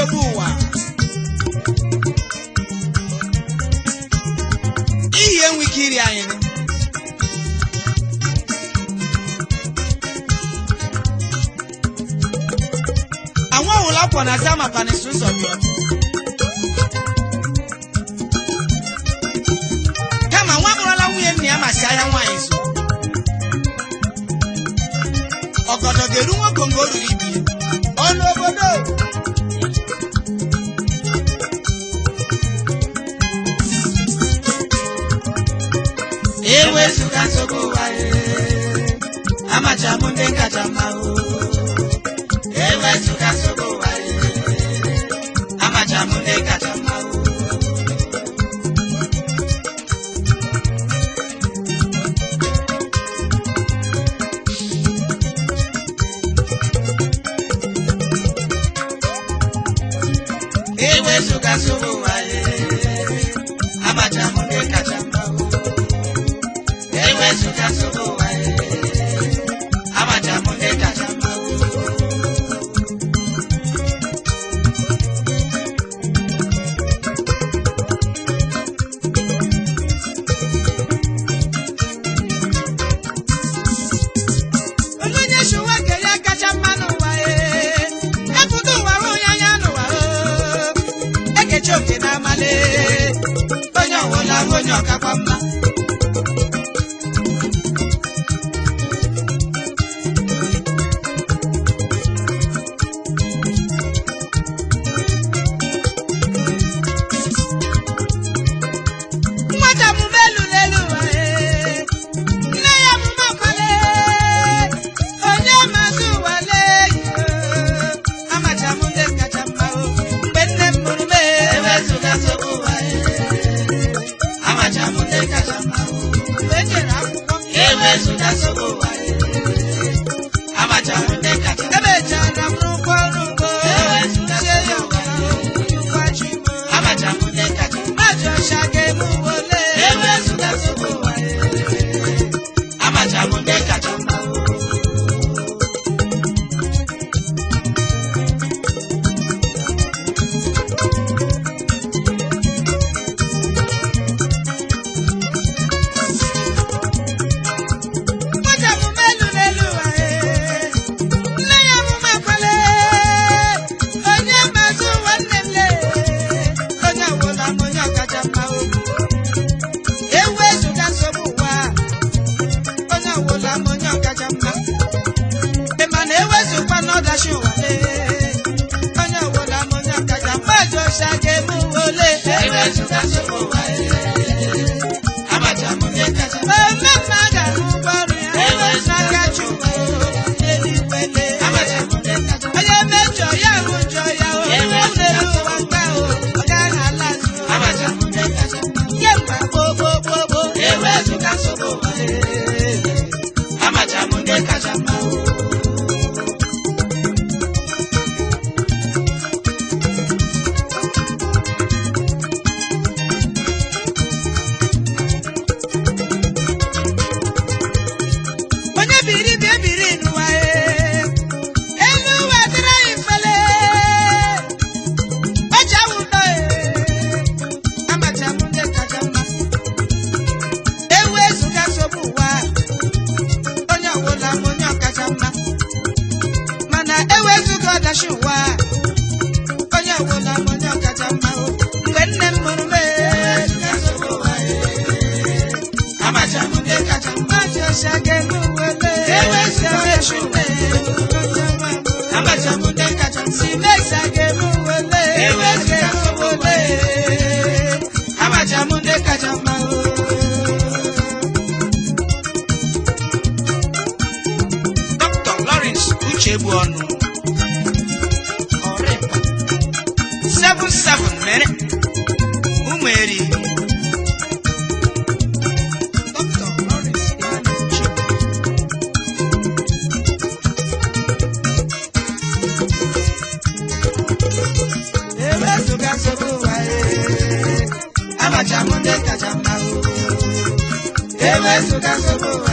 nsogbu ụwa ihe enwe ike iri anyị àwọn òwúlọ̀ pọ̀ náà sá màpá ní sùn sọ̀bìọ̀ kama wọn abúlọ́lá wúyẹ ní àmà sí ayá wọn àyèsò ọ̀gọ̀dọ̀ gèrú wọn gbòǹgbò rúri ibi ọ̀nà òbòdò. Ewe suka sogo wae amachamu ndenga chamao. Ewe suka sogo wae amachamu ndenga chamao. Ewe suka sogo wae amachamu ndenga chamao. Ewe suka sogo wae amachamu ndenga chamao. Choke na male onye ọwụla onye ọkakwa mma nwata m melu lelu nne ya m makwale onye mazụ wale amacha m ndị kacha mma mgbe nne m mụrụ m Dr. Lawrence Uchebuonu 77 mere umeri Dr. Lawrence Ewe suga sogo wae amachamu ndenga chamao. Ewe suga sogo